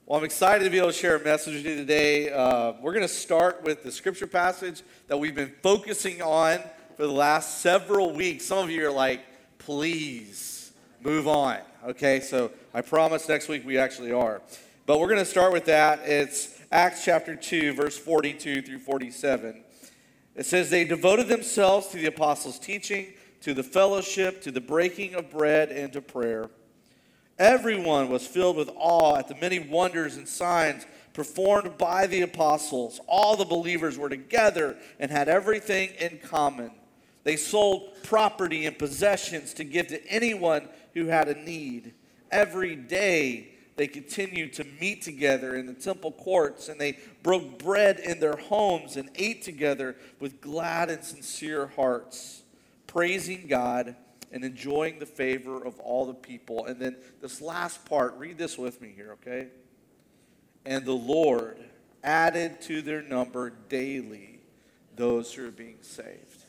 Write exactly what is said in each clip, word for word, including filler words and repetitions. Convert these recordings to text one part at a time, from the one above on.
Well, I'm excited to be able to share a message with you today. Uh, we're going to start with the scripture passage that we've been focusing on for the last several weeks. Some of you are like, please move on. Okay, so I promise next week we actually are. But we're going to start with that. It's Acts chapter two, verse forty-two through forty-seven. It says, they devoted themselves to the apostles' teaching, to the fellowship, to the breaking of bread, and to prayer. Everyone was filled with awe at the many wonders and signs performed by the apostles. All the believers were together and had everything in common. They sold property and possessions to give to anyone who had a need. Every day they continued to meet together in the temple courts, and they broke bread in their homes and ate together with glad and sincere hearts, praising God and enjoying the favor of all the people. And then this last part, read this with me here, okay? And the Lord added to their number daily those who are being saved.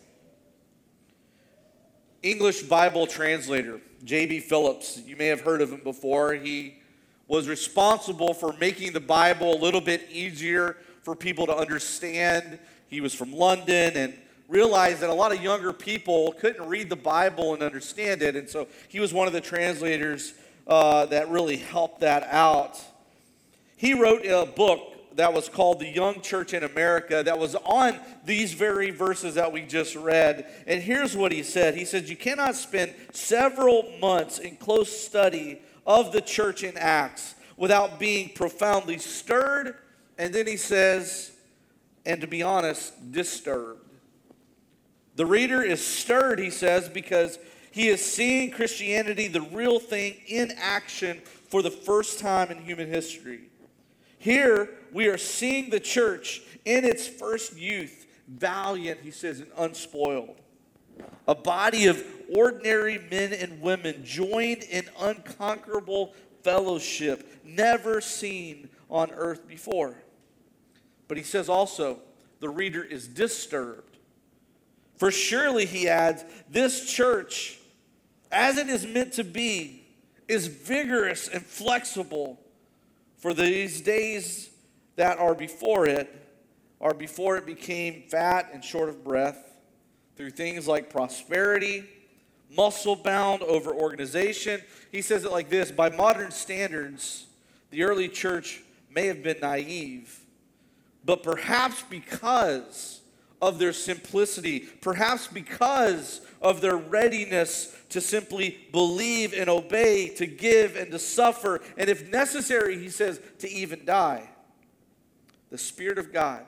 English Bible translator J B Phillips, you may have heard of him before. He was responsible for making the Bible a little bit easier for people to understand. He was from London and realized that a lot of younger people couldn't read the Bible and understand it, and so he was one of the translators uh, that really helped that out. He wrote a book that was called The Young Church in America that was on these very verses that we just read, and here's what he said. He said, you cannot spend several months in close study of the church in Acts without being profoundly stirred, and then he says, and to be honest, disturbed. The reader is stirred, he says, because he is seeing Christianity, the real thing, in action for the first time in human history. Here, we are seeing the church in its first youth, valiant, he says, and unspoiled. A body of ordinary men and women joined in unconquerable fellowship, never seen on earth before. But he says also, the reader is disturbed. For surely, he adds, this church, as it is meant to be, is vigorous and flexible. For these days that are before it, are before it became fat and short of breath, through things like prosperity, muscle-bound over organization. He says it like this, by modern standards, the early church may have been naive, but perhaps because of their simplicity, perhaps because of their readiness to simply believe and obey, to give and to suffer, and if necessary, he says, to even die. The Spirit of God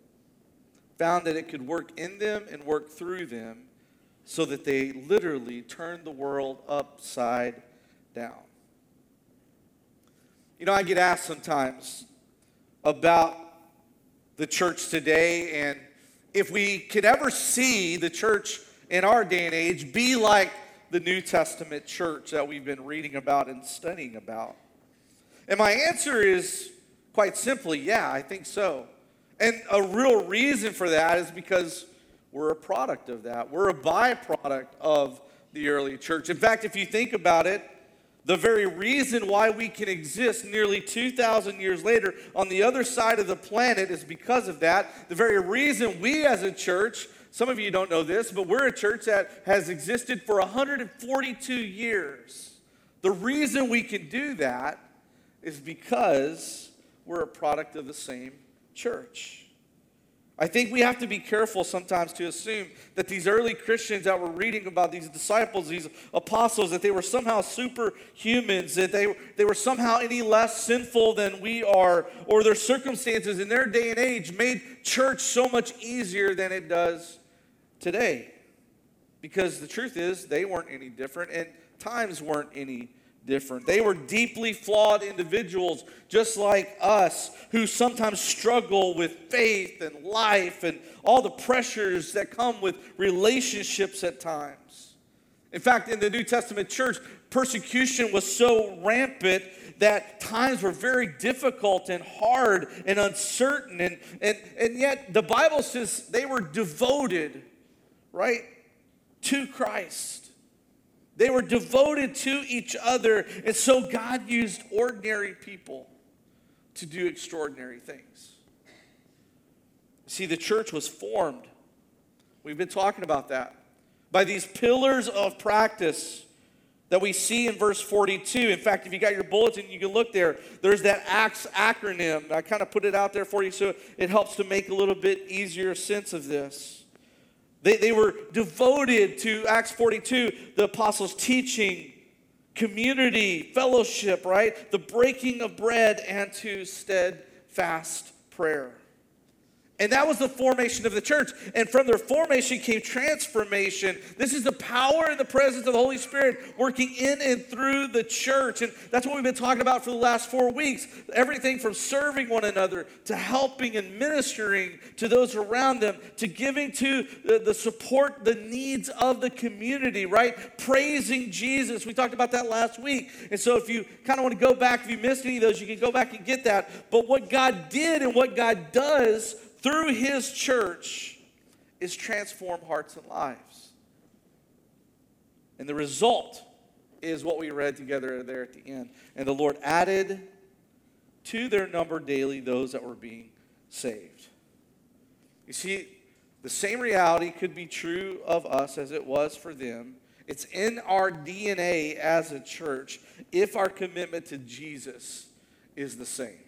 found that it could work in them and work through them so that they literally turned the world upside down. You know, I get asked sometimes about the church today, and if we could ever see the church in our day and age be like the New Testament church that we've been reading about and studying about. And my answer is quite simply, yeah, I think so. And a real reason for that is because we're a product of that. We're a byproduct of the early church. In fact, if you think about it, the very reason why we can exist nearly two thousand years later on the other side of the planet is because of that. The very reason we as a church, some of you don't know this, but we're a church that has existed for one hundred forty-two years. The reason we can do that is because we're a product of the same church. I think we have to be careful sometimes to assume that these early Christians that we're reading about, these disciples, these apostles, that they were somehow superhumans, that they, they were somehow any less sinful than we are, or their circumstances in their day and age made church so much easier than it does today. Because the truth is, they weren't any different, and times weren't any different. They were deeply flawed individuals, just like us, who sometimes struggle with faith and life and all the pressures that come with relationships at times. In fact, in the New Testament church, persecution was so rampant that times were very difficult and hard and uncertain. And, and, and yet the Bible says they were devoted, right, to Christ. They were devoted to each other, and so God used ordinary people to do extraordinary things. See, the church was formed. We've been talking about that. By these pillars of practice that we see in verse forty-two. In fact, if you got your bulletin, you can look there. There's that ACTS acronym. I kind of put it out there for you so it helps to make a little bit easier sense of this. They, they were devoted to Acts forty-two, the apostles' teaching, community, fellowship, right? The breaking of bread, and to steadfast prayer. And that was the formation of the church. And from their formation came transformation. This is the power and the presence of the Holy Spirit working in and through the church. And that's what we've been talking about for the last four weeks. Everything from serving one another to helping and ministering to those around them to giving to the, the support, the needs of the community, right? Praising Jesus. We talked about that last week. And so if you kind of want to go back, if you missed any of those, you can go back and get that. But what God did and what God does through his church is transform hearts and lives. And the result is what we read together there at the end. And the Lord added to their number daily those that were being saved. You see, the same reality could be true of us as it was for them. It's in our D N A as a church if our commitment to Jesus is the same.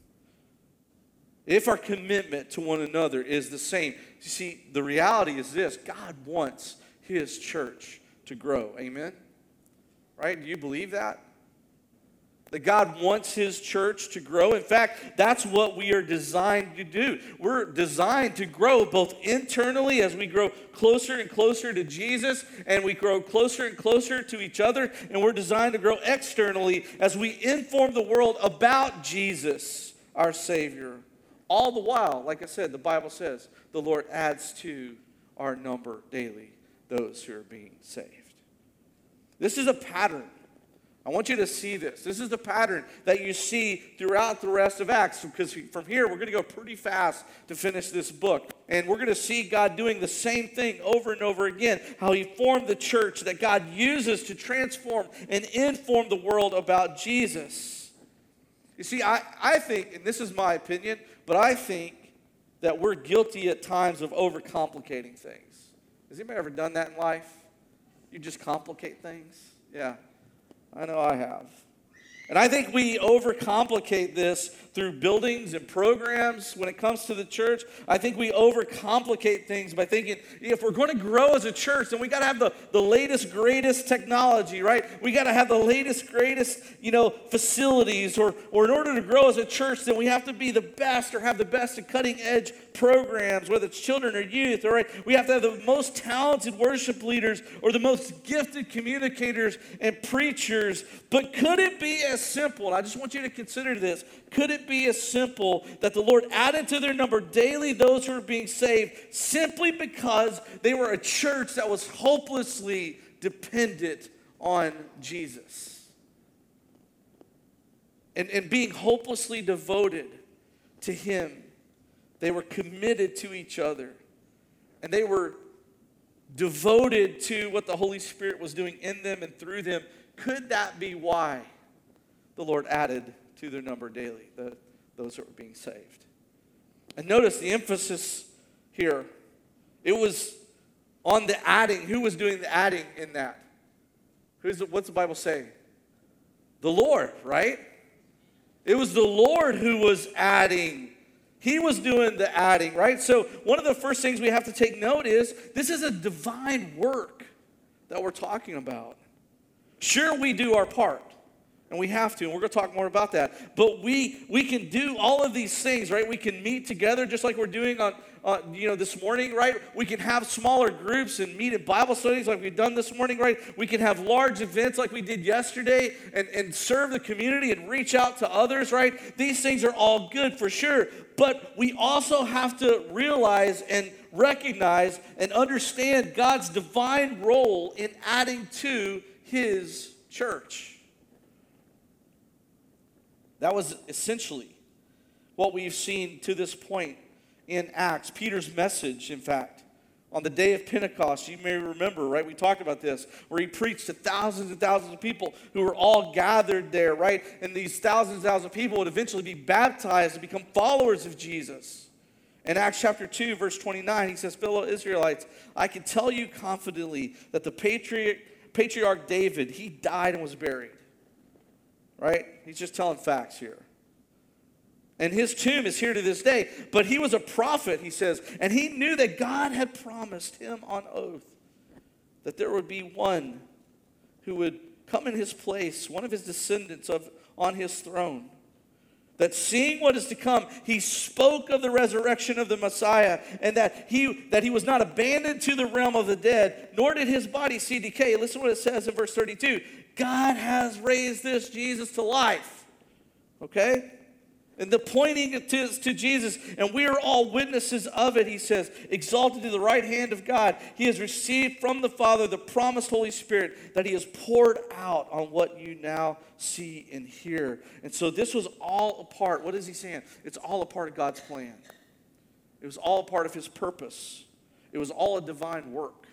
If our commitment to one another is the same. You see, the reality is this. God wants his church to grow. Amen? Right? Do you believe that? That God wants his church to grow. In fact, that's what we are designed to do. We're designed to grow both internally as we grow closer and closer to Jesus, and we grow closer and closer to each other, and we're designed to grow externally as we inform the world about Jesus, our Savior. All the while, like I said, the Bible says, the Lord adds to our number daily those who are being saved. This is a pattern. I want you to see this. This is the pattern that you see throughout the rest of Acts, because from here we're going to go pretty fast to finish this book. And we're going to see God doing the same thing over and over again, how he formed the church that God uses to transform and inform the world about Jesus. You see, I, I think, and this is my opinion, but I think that we're guilty at times of overcomplicating things. Has anybody ever done that in life? You just complicate things? Yeah, I know I have. And I think we overcomplicate this through buildings and programs when it comes to the church. I think we overcomplicate things by thinking, if we're going to grow as a church, then we got to have the, the latest, greatest technology, right? We got to have the latest, greatest, you know, facilities. Or, or in order to grow as a church, then we have to be the best or have the best and cutting-edge programs, whether it's children or youth, all right? We have to have the most talented worship leaders or the most gifted communicators and preachers. But could it be as simple, and I just want you to consider this, could it be as simple that the Lord added to their number daily those who are being saved simply because they were a church that was hopelessly dependent on Jesus? And, and being hopelessly devoted to him, they were committed to each other. And they were devoted to what the Holy Spirit was doing in them and through them. Could that be why the Lord added to their number daily the, those that were being saved? And notice the emphasis here. It was on the adding. Who was doing the adding in that? Who's the, what's the Bible say? The Lord, right? It was the Lord who was adding. He was doing the adding, right? So one of the first things we have to take note is this is a divine work that we're talking about. Sure, we do our part. And we have to, and we're going to talk more about that. But we we can do all of these things, right? We can meet together just like we're doing on, uh, you know, this morning, right? We can have smaller groups and meet in Bible studies like we've done this morning, right? We can have large events like we did yesterday and, and serve the community and reach out to others, right? These things are all good for sure. But we also have to realize and recognize and understand God's divine role in adding to his church. That was essentially what we've seen to this point in Acts. Peter's message, in fact, On the day of Pentecost, you may remember, right? We talked about this, where he preached to thousands and thousands of people who were all gathered there, right? And these thousands and thousands of people would eventually be baptized and become followers of Jesus. In Acts chapter two, verse twenty-nine, he says, fellow Israelites, I can tell you confidently that the patriarch, patriarch David, he died and was buried. Right? He's just telling facts here. And his tomb is here to this day. But he was a prophet, he says, and he knew that God had promised him on oath that there would be one who would come in his place, one of his descendants of, on his throne. That seeing what is to come, he spoke of the resurrection of the Messiah, and that he, that he was not abandoned to the realm of the dead, nor did his body see decay. Listen to what it says in verse thirty-two. God has raised this Jesus to life. Okay? And the pointing it to, to Jesus, and we are all witnesses of it, he says, exalted to the right hand of God. He has received from the Father the promised Holy Spirit that he has poured out on what you now see and hear. And so this was all a part, what is he saying? It's all a part of God's plan. It was all a part of his purpose. It was all a divine work.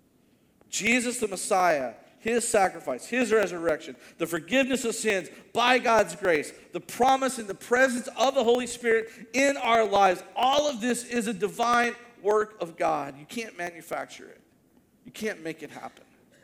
Jesus the Messiah, his sacrifice, his resurrection, the forgiveness of sins by God's grace, the promise and the presence of the Holy Spirit in our lives, all of this is a divine work of God. You can't manufacture it. You can't make it happen.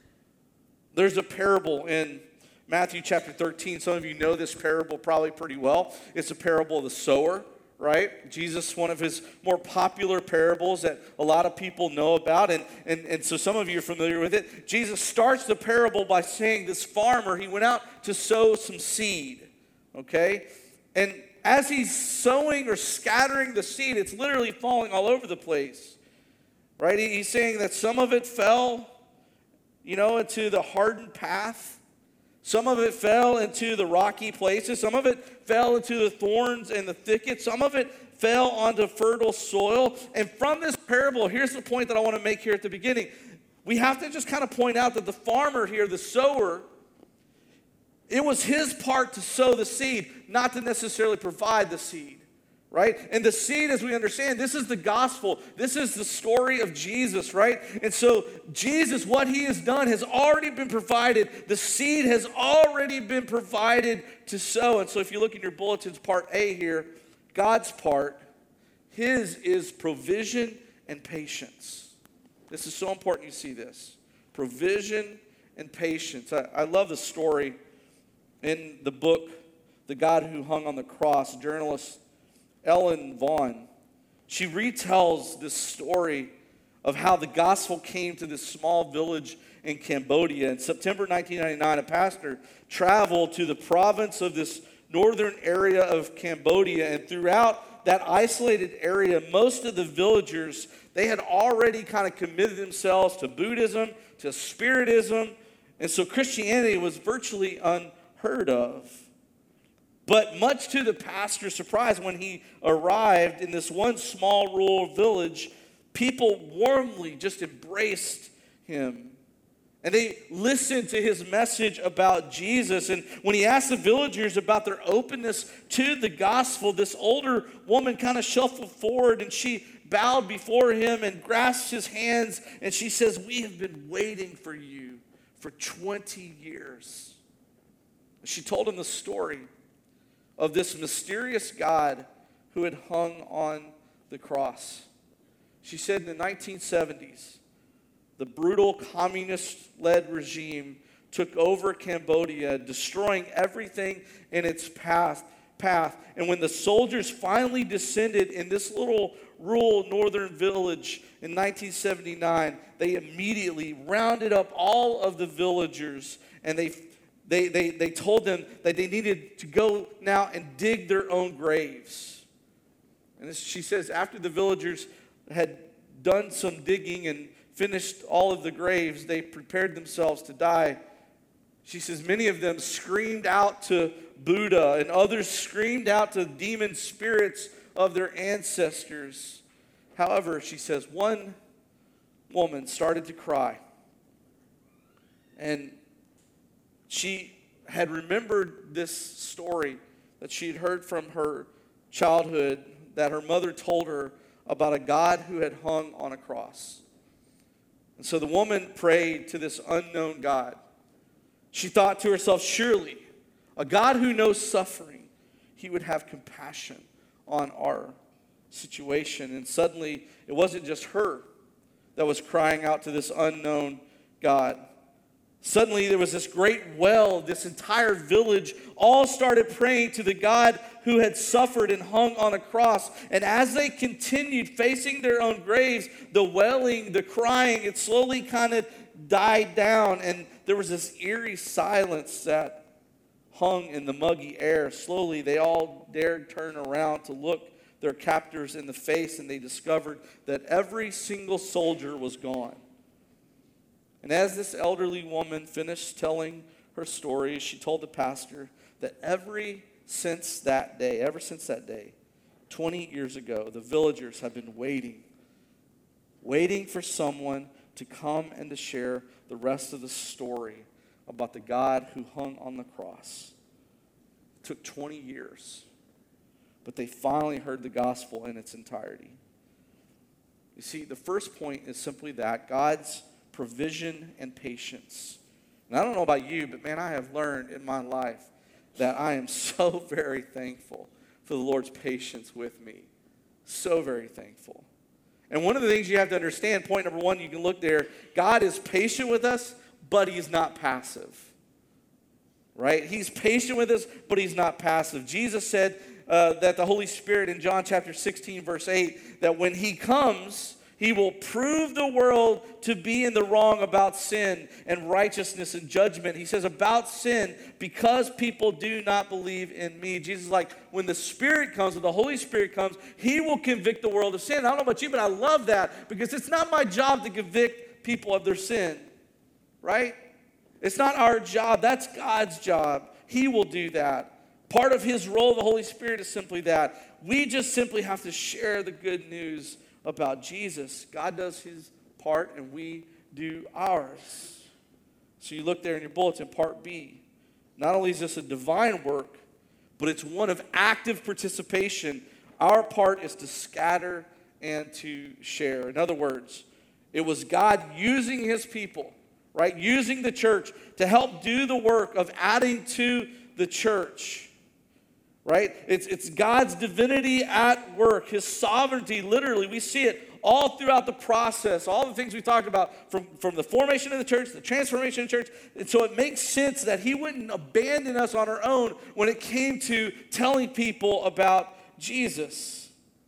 There's a parable in Matthew chapter thirteen. Some of you know this parable probably pretty well. It's a parable of the sower. Right? Jesus, one of his more popular parables that a lot of people know about, and, and, and so some of you are familiar with it. Jesus starts the parable by saying this farmer, he went out to sow some seed, okay? And as he's sowing or scattering the seed, it's literally falling all over the place, right? He, he's saying that some of it fell, you know, into the hardened path. Some of it fell into the rocky places. Some of it fell into the thorns and the thickets. Some of it fell onto fertile soil. And from this parable, here's the point that I want to make here at the beginning. We have to just kind of point out that the farmer here, the sower, it was his part to sow the seed, not to necessarily provide the seed. Right? And the seed, as we understand, this is the gospel. This is the story of Jesus, right? And so Jesus, what he has done has already been provided. The seed has already been provided to sow. And so if you look in your bulletins, part A here, God's part, his is provision and patience. This is so important you see this. Provision and patience. I, I love the story in the book, The God Who Hung on the Cross, journalist Ellen Vaughn. She retells this story of how the gospel came to this small village in Cambodia. In September nineteen ninety-nine, a pastor traveled to the province of this northern area of Cambodia, and throughout that isolated area, most of the villagers, they had already kind of committed themselves to Buddhism, to Spiritism, and so Christianity was virtually unheard of. But much to the pastor's surprise, when he arrived in this one small rural village, people warmly just embraced him. And they listened to his message about Jesus. And when he asked the villagers about their openness to the gospel, this older woman kind of shuffled forward and she bowed before him and grasped his hands. And she says, "We have been waiting for you for twenty years. She told him the story of this mysterious God who had hung on the cross. She said in the nineteen seventies, the brutal communist-led regime took over Cambodia, destroying everything in its path. path. And when the soldiers finally descended in this little rural northern village in nineteen seventy-nine, they immediately rounded up all of the villagers, and they They, they, they told them that they needed to go now and dig their own graves. And this, she says, after the villagers had done some digging and finished all of the graves, they prepared themselves to die. She says, many of them screamed out to Buddha, and others screamed out to demon spirits of their ancestors. However, she says, one woman started to cry. And she had remembered this story that she had heard from her childhood, that her mother told her about a God who had hung on a cross. And so the woman prayed to this unknown God. She thought to herself, surely a God who knows suffering, he would have compassion on our situation. And suddenly, it wasn't just her that was crying out to this unknown God. Suddenly, there was this great well. This entire village all started praying to the God who had suffered and hung on a cross. And as they continued facing their own graves, the wailing, the crying, it slowly kind of died down. And there was this eerie silence that hung in the muggy air. Slowly, they all dared turn around to look their captors in the face, and they discovered that every single soldier was gone. And as this elderly woman finished telling her story, she told the pastor that every since that day, ever since that day, twenty years ago, the villagers have been waiting, waiting for someone to come and to share the rest of the story about the God who hung on the cross. It took twenty years, but they finally heard the gospel in its entirety. You see, the first point is simply that God's provision and patience. And I don't know about you, but man, I have learned in my life that I am so very thankful for the Lord's patience with me. So very thankful. And one of the things you have to understand, point number one, you can look there, God is patient with us, but he's not passive. Right? He's patient with us, but he's not passive. Jesus said uh, that the Holy Spirit in John chapter sixteen, verse eight, that when he comes, he will prove the world to be in the wrong about sin and righteousness and judgment. He says about sin, because people do not believe in me. Jesus is like, when the Spirit comes, when the Holy Spirit comes, he will convict the world of sin. I don't know about you, but I love that because it's not my job to convict people of their sin, right? It's not our job. That's God's job. He will do that. Part of his role, the Holy Spirit, is simply that. We just simply have to share the good news about Jesus. God does his part and we do ours. So you look there in your bulletin, part B. Not only is this a divine work, but it's one of active participation. Our part is to scatter and to share. In other words, it was God using his people, right? Using the church to help do the work of adding to the church. Right? It's, it's God's divinity at work, his sovereignty, literally. We see it all throughout the process, all the things we talked about from, from the formation of the church, the transformation of the church. And so it makes sense that he wouldn't abandon us on our own when it came to telling people about Jesus.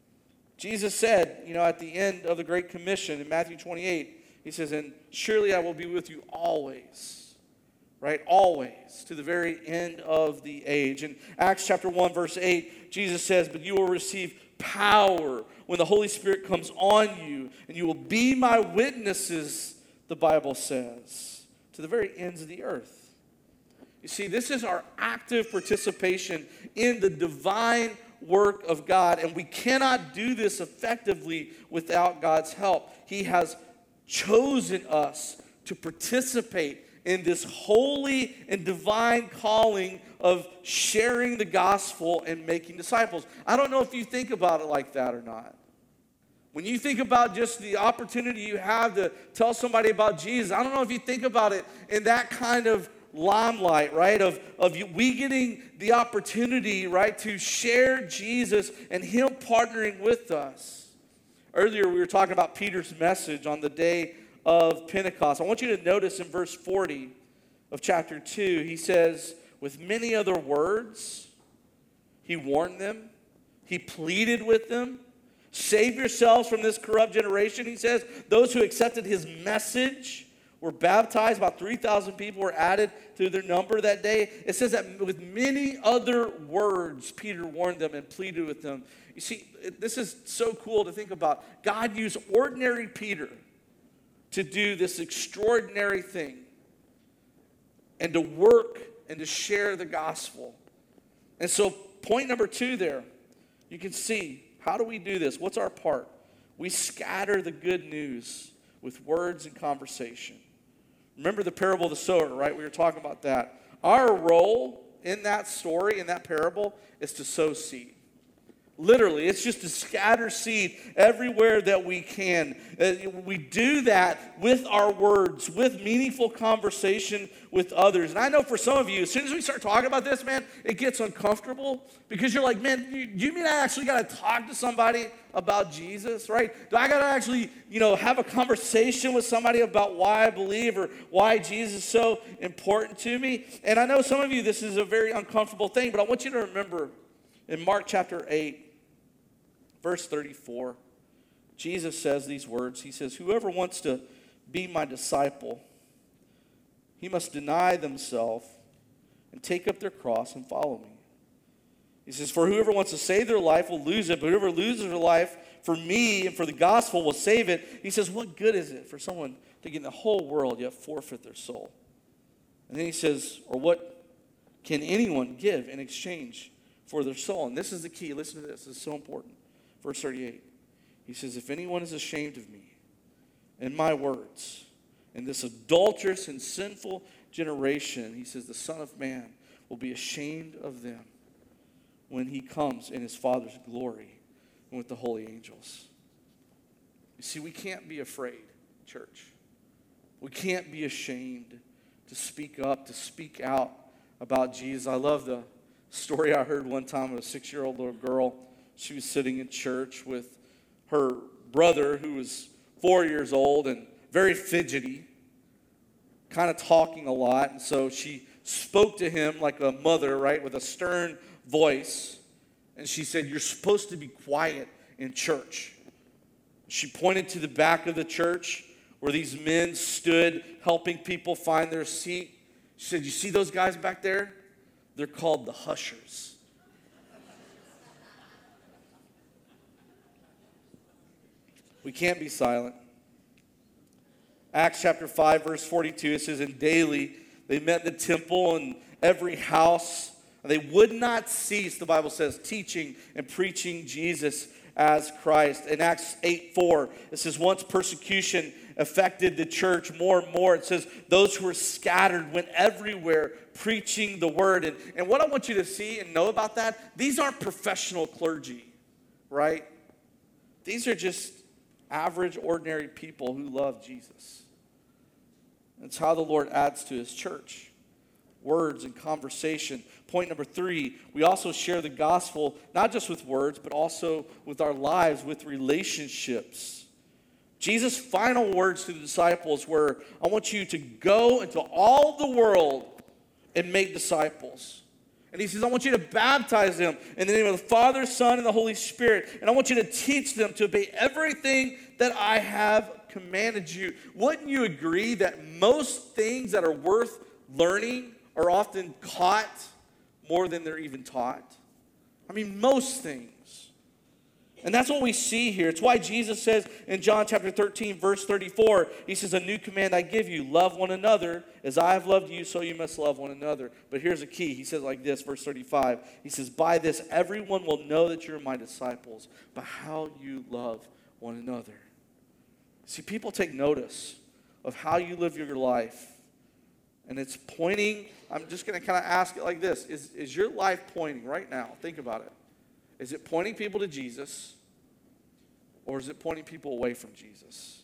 Jesus said, you know, at the end of the Great Commission in Matthew twenty-eight, he says, and surely I will be with you always. Right, always, to the very end of the age. In Acts chapter one, verse eight, Jesus says, but you will receive power when the Holy Spirit comes on you, and you will be my witnesses, the Bible says, to the very ends of the earth. You see, this is our active participation in the divine work of God, and we cannot do this effectively without God's help. He has chosen us to participate in this holy and divine calling of sharing the gospel and making disciples. I don't know if you think about it like that or not. When you think about just the opportunity you have to tell somebody about Jesus, I don't know if you think about it in that kind of limelight, right? Of, of you, we getting the opportunity, right, to share Jesus and him partnering with us. Earlier we were talking about Peter's message on the day of Pentecost. I want you to notice in verse forty of chapter two, he says, with many other words, he warned them, he pleaded with them, save yourselves from this corrupt generation, he says. Those who accepted his message were baptized. About three thousand people were added to their number that day. It says that with many other words, Peter warned them and pleaded with them. You see, this is so cool to think about. God used ordinary Peter to do this extraordinary thing and to work and to share the gospel. And so point number two there, you can see, how do we do this? What's our part? We scatter the good news with words and conversation. Remember the parable of the sower, right? We were talking about that. Our role in that story, in that parable, is to sow seed. Literally, it's just to scatter seed everywhere that we can. Uh, we do that with our words, with meaningful conversation with others. And I know for some of you, as soon as we start talking about this, man, it gets uncomfortable because you're like, man, you, you mean I actually got to talk to somebody about Jesus, right? Do I got to actually, you know, have a conversation with somebody about why I believe or why Jesus is so important to me? And I know some of you, this is a very uncomfortable thing, but I want you to remember in Mark chapter eight, verse thirty-four, Jesus says these words. He says, whoever wants to be my disciple, he must deny themselves and take up their cross and follow me. He says, for whoever wants to save their life will lose it, but whoever loses their life for me and for the gospel will save it. He says, what good is it for someone to gain the whole world yet forfeit their soul? And then he says, or what can anyone give in exchange for their soul? And this is the key. Listen to this. This is so important. Verse thirty-eight, he says, if anyone is ashamed of me and my words in this adulterous and sinful generation, he says, the Son of Man will be ashamed of them when he comes in his Father's glory and with the holy angels. You see, we can't be afraid, church. We can't be ashamed to speak up, to speak out about Jesus. I love the story I heard one time of a six-year-old little girl. She was sitting in church with her brother who was four years old and very fidgety, kind of talking a lot. And so she spoke to him like a mother, right, with a stern voice. And she said, you're supposed to be quiet in church. She pointed to the back of the church where these men stood helping people find their seat. She said, you see those guys back there? They're called the hushers. We can't be silent. Acts chapter five, verse forty-two, it says, and daily they met in the temple and every house, and they would not cease, the Bible says, teaching and preaching Jesus as Christ. In Acts eight four, it says, once persecution affected the church more and more, it says, those who were scattered went everywhere preaching the word. And, and what I want you to see and know about that, these aren't professional clergy, right? These are just average, ordinary people who love Jesus. That's how the Lord adds to his church. Words and conversation. Point number three, we also share the gospel, not just with words, but also with our lives, with relationships. Jesus' final words to the disciples were, I want you to go into all the world and make disciples. And he says, I want you to baptize them in the name of the Father, Son, and the Holy Spirit. And I want you to teach them to obey everything that I have commanded you. Wouldn't you agree that most things that are worth learning are often caught more than they're even taught? I mean, most things. And that's what we see here. It's why Jesus says in John chapter thirteen, verse thirty-four, he says, a new command I give you, love one another. As I have loved you, so you must love one another. But here's a key. He says like this, verse thirty-five. He says, by this everyone will know that you're my disciples, by how you love one another. See, people take notice of how you live your life. And it's pointing, I'm just going to kind of ask it like this. Is, is your life pointing right now? Think about it. Is it pointing people to Jesus, or is it pointing people away from Jesus?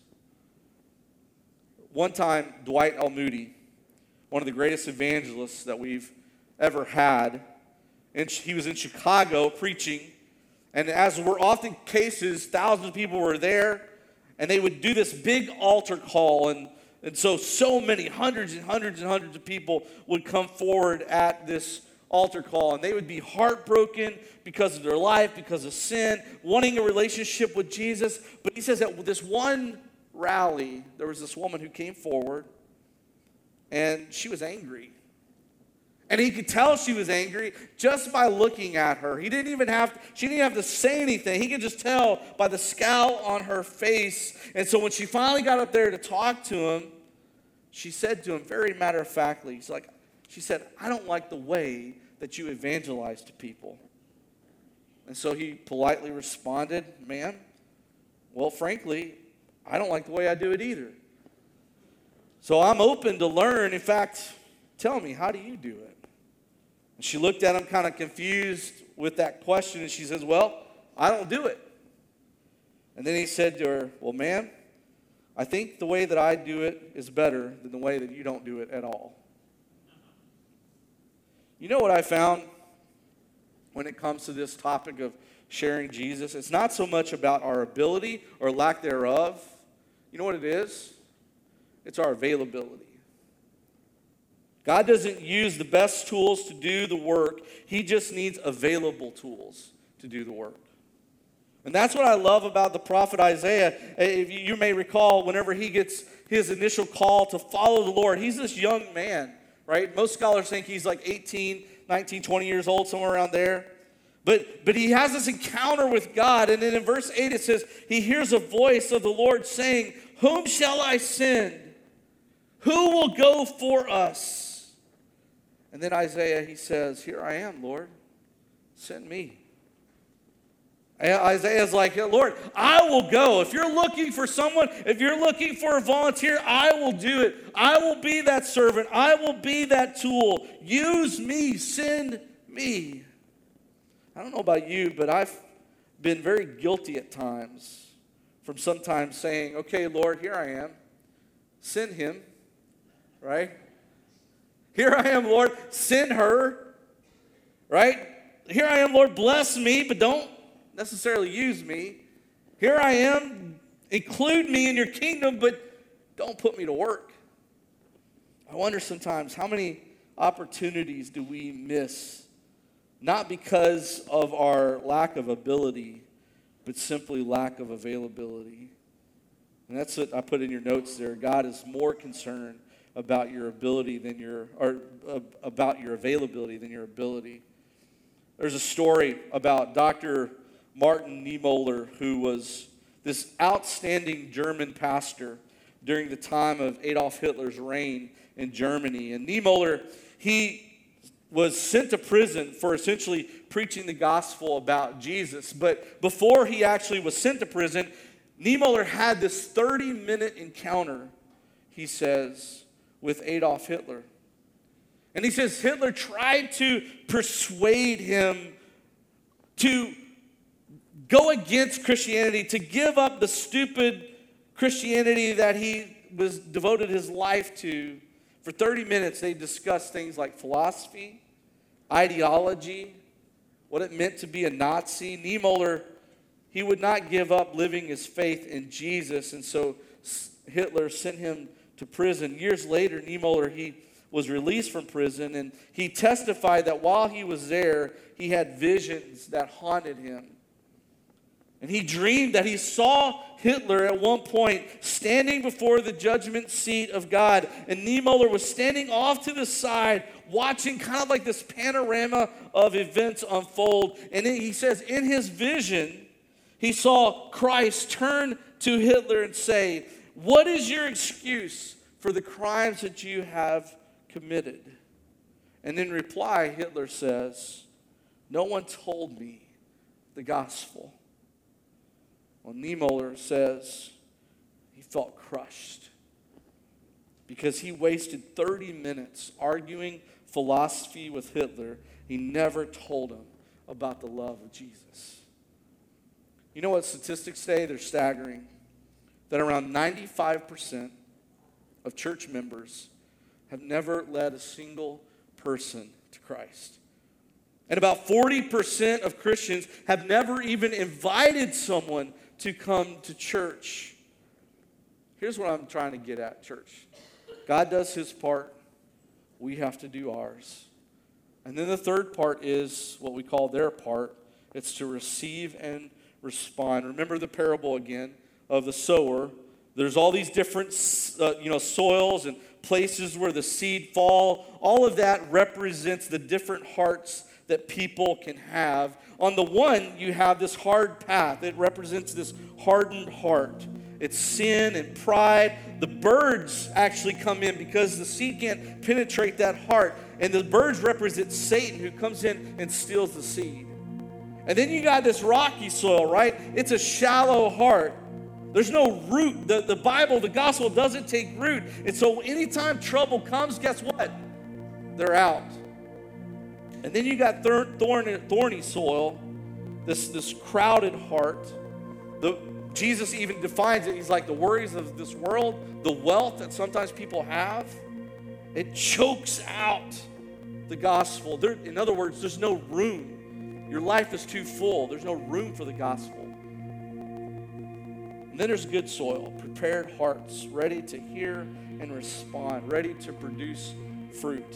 One time, Dwight L. Moody, one of the greatest evangelists that we've ever had, and he was in Chicago preaching, and as were often cases, thousands of people were there, and they would do this big altar call, and, and so, so many, hundreds and hundreds and hundreds of people would come forward at this altar call, and they would be heartbroken because of their life, because of sin, wanting a relationship with Jesus. But he says that with this one rally, there was this woman who came forward, and she was angry. And he could tell she was angry just by looking at her. He didn't even have to, she didn't have to say anything. He could just tell by the scowl on her face. And so when she finally got up there to talk to him, she said to him very matter-of-factly, he's like, she said, I don't like the way that you evangelize to people. And so he politely responded, ma'am, well, frankly, I don't like the way I do it either. So I'm open to learn. In fact, tell me, how do you do it? And she looked at him kind of confused with that question, and she says, well, I don't do it. And then he said to her, well, ma'am, I think the way that I do it is better than the way that you don't do it at all. You know what I found when it comes to this topic of sharing Jesus? It's not so much about our ability or lack thereof. You know what it is? It's our availability. God doesn't use the best tools to do the work. He just needs available tools to do the work. And that's what I love about the prophet Isaiah. If you may recall, whenever he gets his initial call to follow the Lord, he's this young man, right? Most scholars think he's like eighteen, nineteen, twenty years old, somewhere around there. But, but he has this encounter with God. And then in verse eight it says, he hears a voice of the Lord saying, whom shall I send? Who will go for us? And then Isaiah, he says, here I am, Lord. Send me. Isaiah's like, Lord, I will go. If you're looking for someone, if you're looking for a volunteer, I will do it. I will be that servant. I will be that tool. Use me. Send me. I don't know about you, but I've been very guilty at times from sometimes saying, okay, Lord, here I am. Send him, right? Here I am, Lord. Send her, right? Here I am, Lord. Bless me, but don't necessarily use me. Here I am, include me in your kingdom, but don't put me to work. I wonder sometimes how many opportunities do we miss, not because of our lack of ability, but simply lack of availability. And that's what I put in your notes there. God is more concerned about your ability than your, or uh, about your availability than your ability. There's a story about Doctor Martin Niemöller, who was this outstanding German pastor during the time of Adolf Hitler's reign in Germany. And Niemöller, he was sent to prison for essentially preaching the gospel about Jesus. But before he actually was sent to prison, Niemöller had this thirty-minute encounter, he says, with Adolf Hitler. And he says Hitler tried to persuade him to go against Christianity, to give up the stupid Christianity that he was devoted his life to. For thirty minutes, they discussed things like philosophy, ideology, what it meant to be a Nazi. Niemöller, he would not give up living his faith in Jesus, and so Hitler sent him to prison. Years later, Niemöller, he was released from prison, and he testified that while he was there, he had visions that haunted him. And he dreamed that he saw Hitler at one point standing before the judgment seat of God. And Niemöller was standing off to the side, watching kind of like this panorama of events unfold. And he says in his vision, he saw Christ turn to Hitler and say, what is your excuse for the crimes that you have committed? And in reply, Hitler says, no one told me the gospel. Well, Niemöller says he felt crushed because he wasted thirty minutes arguing philosophy with Hitler. He never told him about the love of Jesus. You know what statistics say? They're staggering. That around ninety-five percent of church members have never led a single person to Christ. And about forty percent of Christians have never even invited someone to come to church. Here's what I'm trying to get at, church. God does his part. We have to do ours. And then the third part is what we call their part. It's to receive and respond. Remember the parable again of the sower. There's all these different uh, you know, soils and places where the seed fall. All of that represents the different hearts that people can have. On the one, you have this hard path. It represents this hardened heart. It's sin and pride. The birds actually come in because the seed can't penetrate that heart. And the birds represent Satan, who comes in and steals the seed. And then you got this rocky soil, right? It's a shallow heart. There's no root. The, the Bible, the gospel doesn't take root. And so anytime trouble comes, guess what? They're out. And then you got thorn, thorny, thorny soil this, this crowded heart. The, Jesus even defines it. He's like, the worries of this world, the wealth that sometimes people have, it chokes out the gospel. There, in other words, there's no room. Your life is too full. There's no room for the gospel. And then there's good soil, prepared hearts, ready to hear and respond, ready to produce fruit.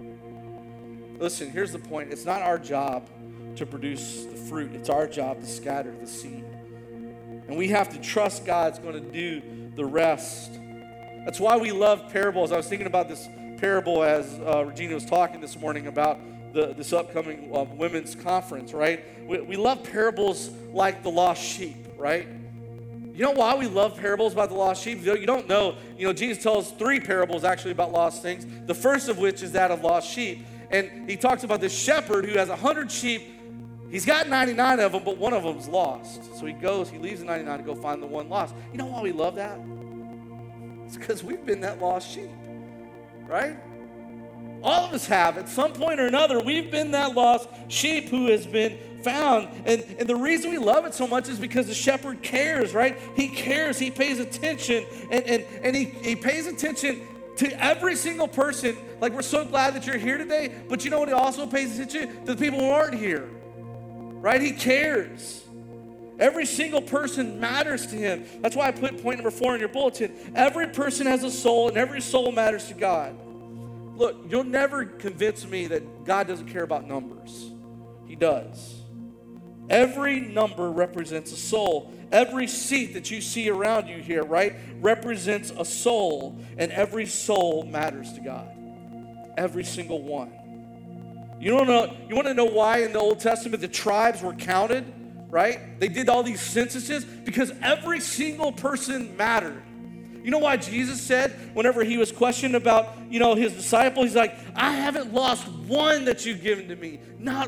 Listen, here's the point. It's not our job to produce the fruit. It's our job to scatter the seed. And we have to trust God's going to do the rest. That's why we love parables. I was thinking about this parable as uh, Regina was talking this morning about the, this upcoming uh, women's conference, right? We, we love parables like the lost sheep, right? You know why we love parables about the lost sheep? You don't know. You know, Jesus tells three parables actually about lost things. The first of which is that of lost sheep. And he talks about this shepherd who has a hundred sheep. He's got ninety-nine of them, but one of them's lost. So he goes, he leaves the ninety-nine to go find the one lost. You know why we love that? It's because we've been that lost sheep, right? All of us have. At some point or another, we've been that lost sheep who has been found. And, and the reason we love it so much is because the shepherd cares, right? He cares. He pays attention. And, and, and he, he pays attention to every single person. Like, we're so glad that you're here today. But you know what he also pays attention to? The people who aren't here, right? He cares. Every single person matters to him. That's why I put point number four in your bulletin. Every person has a soul, and every soul matters to God. Look, you'll never convince me that God doesn't care about numbers. He does. Every number represents a soul. Every seat that you see around you here, right, represents a soul, and every soul matters to God. Every single one. You don't know, you want to know why in the Old Testament the tribes were counted, right? They did all these censuses because every single person mattered. You know why Jesus said whenever he was questioned about, you know, his disciple, he's like, I haven't lost one that you've given to me. Not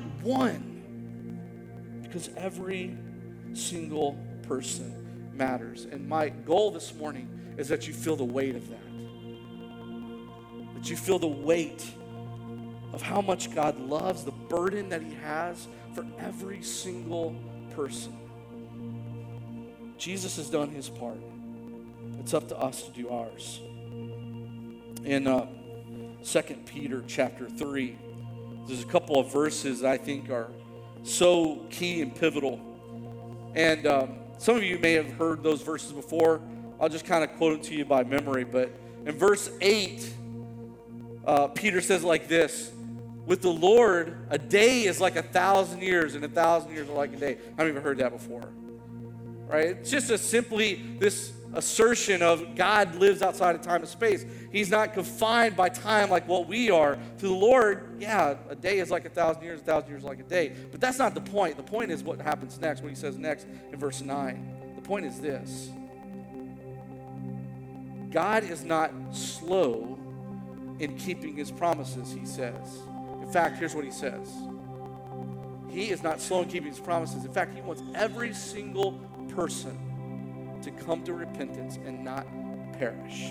one. Because every single person matters. And my goal this morning is that you feel the weight of that. That you feel the weight of how much God loves, the burden that he has for every single person. Jesus has done his part. It's up to us to do ours. In uh, Second Peter chapter three, there's a couple of verses that I think are so key and pivotal. And um, some of you may have heard those verses before. I'll just kind of quote them to you by memory. But in verse eight, uh, Peter says like this: with the Lord, a day is like a thousand years, and a thousand years are like a day. I haven't even heard that before. Right? It's just a simply this assertion of God lives outside of time and space. He's not confined by time like what we are. To the Lord, yeah, a day is like a thousand years, a thousand years like a day. But that's not the point. The point is what happens next, what he says next in verse nine. The point is this: God is not slow in keeping his promises, he says. In fact, here's what he says. He is not slow in keeping his promises. In fact, he wants every single person to come to repentance and not perish.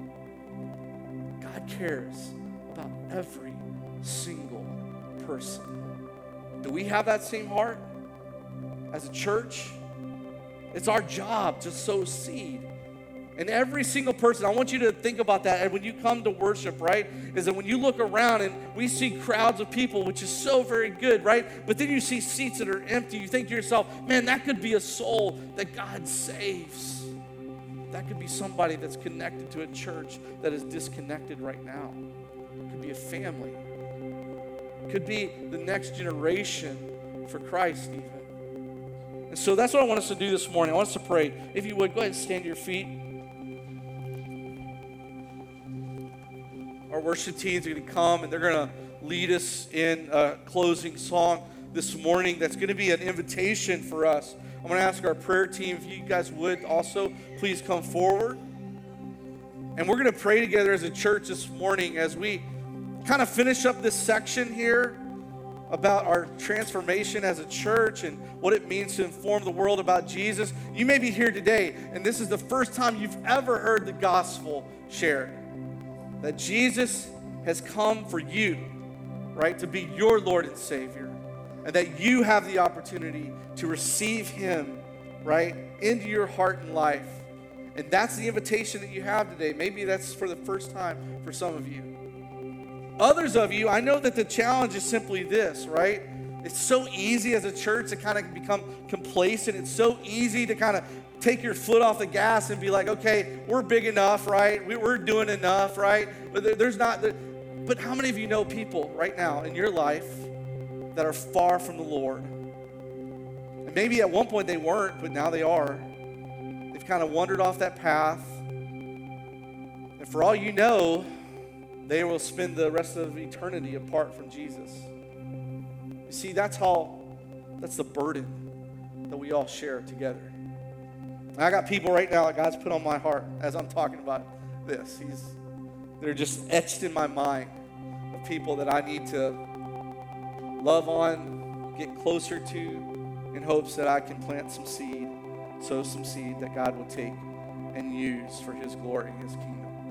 God cares about every single person. Do we have that same heart as a church? It's our job to sow seed. And every single person, I want you to think about that. And when you come to worship, right, is that when you look around and we see crowds of people, which is so very good, right? But then you see seats that are empty. You think to yourself, man, that could be a soul that God saves. That could be somebody that's connected to a church that is disconnected right now. It could be a family. It could be the next generation for Christ even. And so that's what I want us to do this morning. I want us to pray. If you would, go ahead and stand to your feet. Our worship teams are going to come and they're going to lead us in a closing song this morning that's going to be an invitation for us. I'm going to ask our prayer team if you guys would also please come forward. And we're going to pray together as a church this morning as we kind of finish up this section here about our transformation as a church and what it means to inform the world about Jesus. You may be here today and this is the first time you've ever heard the gospel shared. That Jesus has come for you, right, to be your Lord and Savior. and that you have the opportunity to receive him, right, into your heart and life. And that's the invitation that you have today. Maybe that's for the first time for some of you. Others of you, I know that the challenge is simply this, right? It's so easy as a church to kind of become complacent. It's so easy to kind of take your foot off the gas and be like, okay, we're big enough, right? We, we're doing enough, right? But there, there's not, the, but how many of you know people right now in your life that are far from the Lord? And maybe at one point they weren't, but now they are. They've kind of wandered off that path. And for all you know, they will spend the rest of eternity apart from Jesus. You see, that's how, that's the burden that we all share together. And I got people right now that God's put on my heart as I'm talking about this. He's, they're just etched in my mind of people that I need to love on, get closer to, in hopes that I can plant some seed, sow some seed that God will take and use for his glory and his kingdom.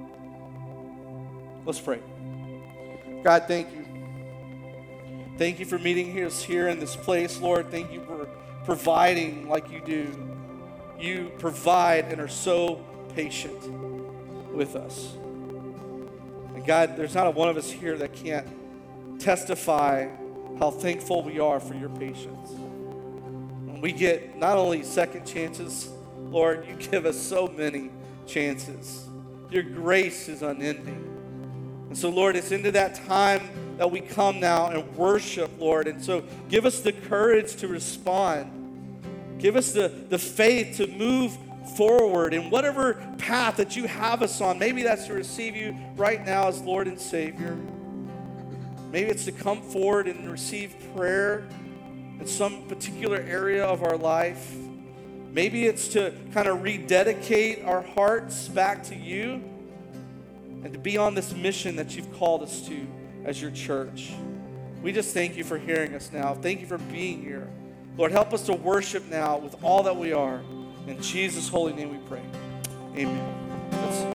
Let's pray. God, thank you. Thank you for meeting us here in this place, Lord. Thank you for providing like you do. You provide and are so patient with us. And God, there's not a one of us here that can't testify how thankful we are for your patience. And we get not only second chances, Lord, you give us so many chances. Your grace is unending. And so, Lord, it's into that time that we come now and worship, Lord. And so give us the courage to respond. Give us the, the faith to move forward in whatever path that you have us on. Maybe that's to receive you right now as Lord and Savior. Maybe it's to come forward and receive prayer in some particular area of our life. Maybe it's to kind of rededicate our hearts back to you and to be on this mission that you've called us to as your church. We just thank you for hearing us now. Thank you for being here. Lord, help us to worship now with all that we are. In Jesus' holy name we pray. Amen. Let's